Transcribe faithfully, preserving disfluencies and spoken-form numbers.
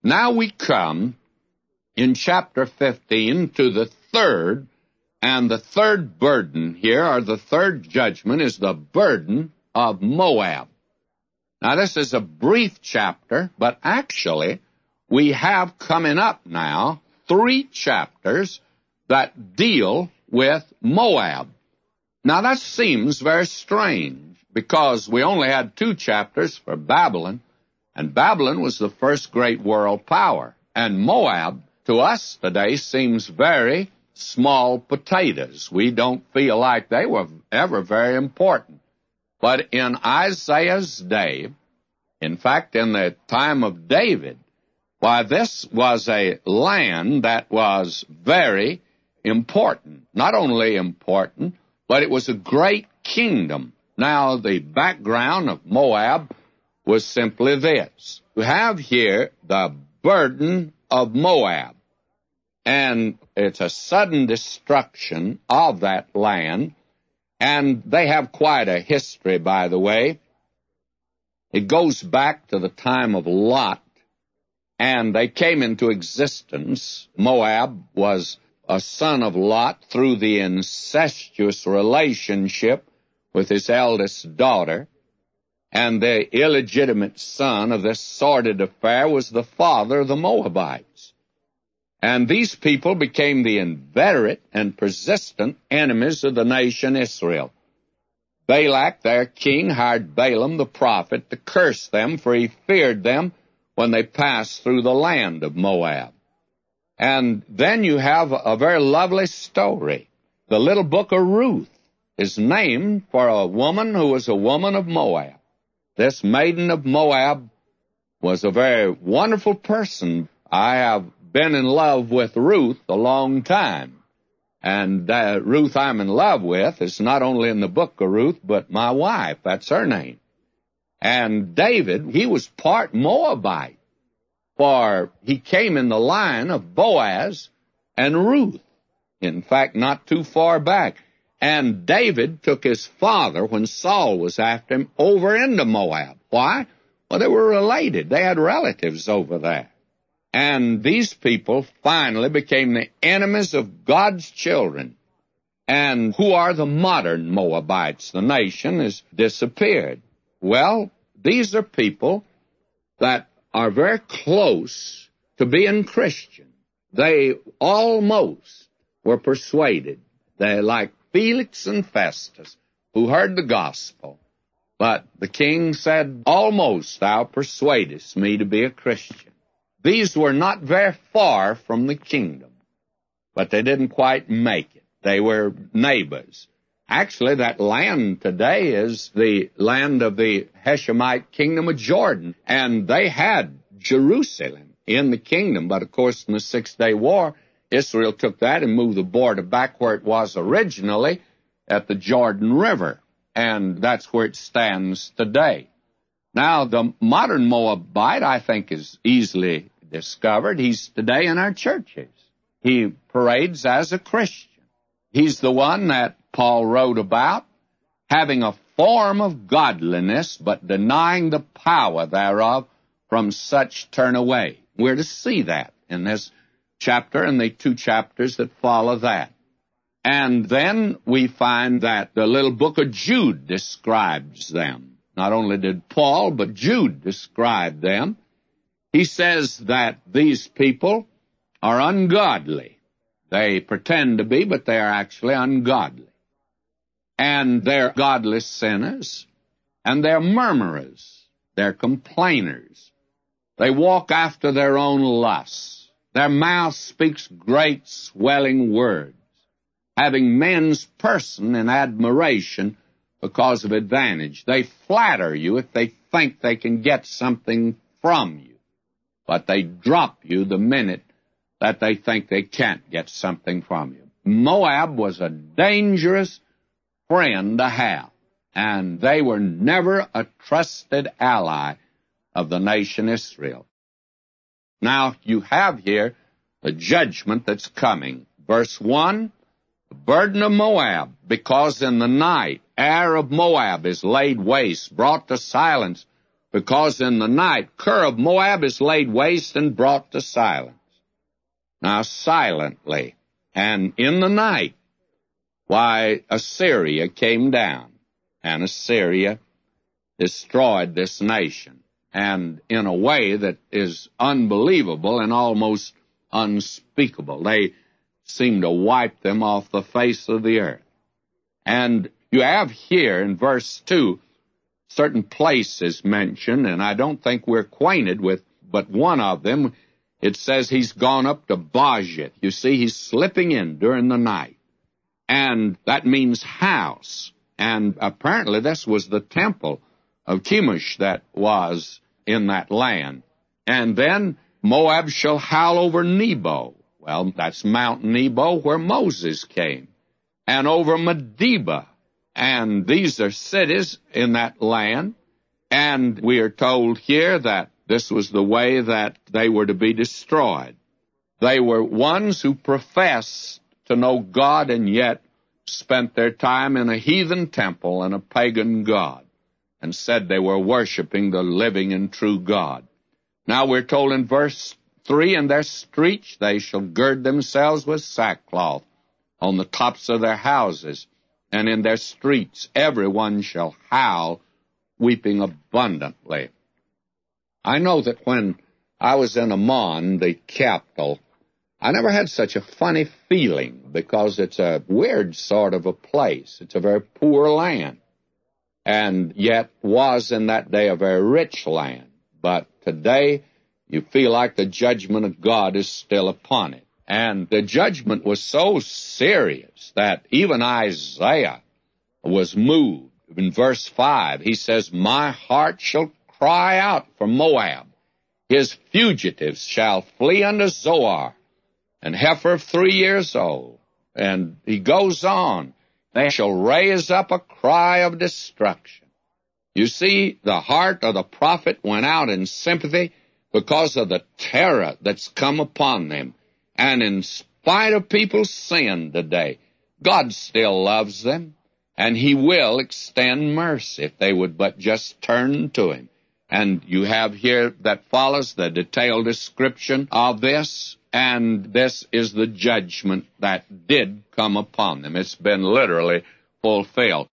Now we come in chapter fifteen to the third, and the third burden here, or the third judgment, is the burden of Moab. Now this is a brief chapter, but actually we have coming up now three chapters that deal with Moab. Now that seems very strange, because we only had two chapters for Babylon, and Babylon was the first great world power. And Moab, to us today, seems very small potatoes. We don't feel like they were ever very important. But in Isaiah's day, in fact, in the time of David, why, this was a land that was very important. Not only important, but it was a great kingdom. Now, the background of Moab was simply this. We have here the burden of Moab, and it's a sudden destruction of that land, and they have quite a history, by the way. It goes back to the time of Lot, and they came into existence. Moab was a son of Lot through the incestuous relationship with his eldest daughter, and the illegitimate son of this sordid affair was the father of the Moabites. And these people became the inveterate and persistent enemies of the nation Israel. Balak, their king, hired Balaam the prophet to curse them, for he feared them when they passed through the land of Moab. And then you have a very lovely story. The little book of Ruth is named for a woman who was a woman of Moab. This maiden of Moab was a very wonderful person. I have been in love with Ruth a long time. And uh, Ruth I'm in love with is not only in the book of Ruth, but my wife. That's her name. And David, he was part Moabite, for he came in the line of Boaz and Ruth. In fact, not too far back. And David took his father, when Saul was after him, over into Moab. Why? Well, they were related. They had relatives over there. And these people finally became the enemies of God's children. And who are the modern Moabites? The nation has disappeared. Well, these are people that are very close to being Christian. They almost were persuaded. They're like Felix and Festus, who heard the gospel. But the king said, "Almost thou persuadest me to be a Christian." These were not very far from the kingdom, but they didn't quite make it. They were neighbors. Actually, that land today is the land of the Heshemite kingdom of Jordan, and they had Jerusalem in the kingdom. But, of course, in the Six-Day War, Israel took that and moved the border back where it was originally at the Jordan River, and that's where it stands today. Now, the modern Moabite, I think, is easily discovered. He's today in our churches. He parades as a Christian. He's the one that Paul wrote about, having a form of godliness, but denying the power thereof, from such turn away. We're to see that in this chapter and the two chapters that follow that. And then we find that the little book of Jude describes them. Not only did Paul, but Jude described them. He says that these people are ungodly. They pretend to be, but they are actually ungodly. And they're godless sinners, and they're murmurers. They're complainers. They walk after their own lusts. Their mouth speaks great swelling words, having men's person in admiration because of advantage. They flatter you if they think they can get something from you, but they drop you the minute that they think they can't get something from you. Moab was a dangerous friend to have, and they were never a trusted ally of the nation Israel. Now, you have here the judgment that's coming. Verse one, the burden of Moab, because in the night Ar of Moab is laid waste, brought to silence because in the night Kir of Moab is laid waste and brought to silence. Now silently, and in the night, why, Assyria came down, and Assyria destroyed this nation, and in a way that is unbelievable and almost unspeakable. They seem to wipe them off the face of the earth. And you have here in verse two certain places mentioned, and I don't think we're acquainted with but one of them. It says he's gone up to Bajit. You see, he's slipping in during the night. And that means house. And apparently this was the temple of Chemosh that was in that land. And then Moab shall howl over Nebo. Well, that's Mount Nebo where Moses came. And over Medeba. And these are cities in that land. And we are told here that this was the way that they were to be destroyed. They were ones who professed to know God and yet spent their time in a heathen temple and a pagan god and said they were worshiping the living and true God. Now we're told in verse three, in their streets they shall gird themselves with sackcloth on the tops of their houses, and in their streets everyone shall howl, weeping abundantly. I know that when I was in Amman, the capital, I never had such a funny feeling because it's a weird sort of a place. It's a very poor land, and yet was in that day a very rich land. But today you feel like the judgment of God is still upon it. And the judgment was so serious that even Isaiah was moved. In verse five, he says, my heart shall cry out for Moab. His fugitives shall flee unto Zoar, and heifer three years old. And he goes on, they shall raise up a cry of destruction. You see, the heart of the prophet went out in sympathy because of the terror that's come upon them. And in spite of people's sin today, God still loves them, and he will extend mercy if they would but just turn to him. And you have here that follows the detailed description of this, and this is the judgment that did come upon them. It's been literally fulfilled.